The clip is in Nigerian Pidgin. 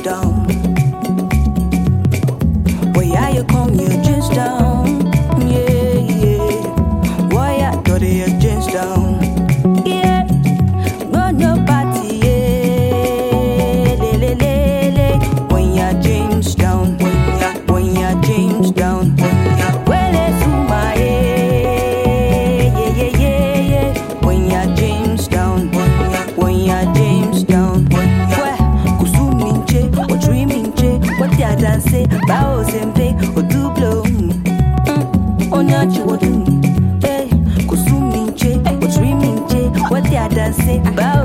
down. Boy, yeah, you come your jeans down. Yeah, yeah. Boy, I got your jeans down. Yeah, go no party. Yeah, le le le le. When your jeans down, when your jeans down. Well, it's my yeah, yeah, yeah, yeah. When your jeans down, when your jeans down. Well, kusuminche, or dreamingche, what the other say, bows and pay, or do blow. On your children, eh, kusuminche, or dreamingche, what the other say, bow.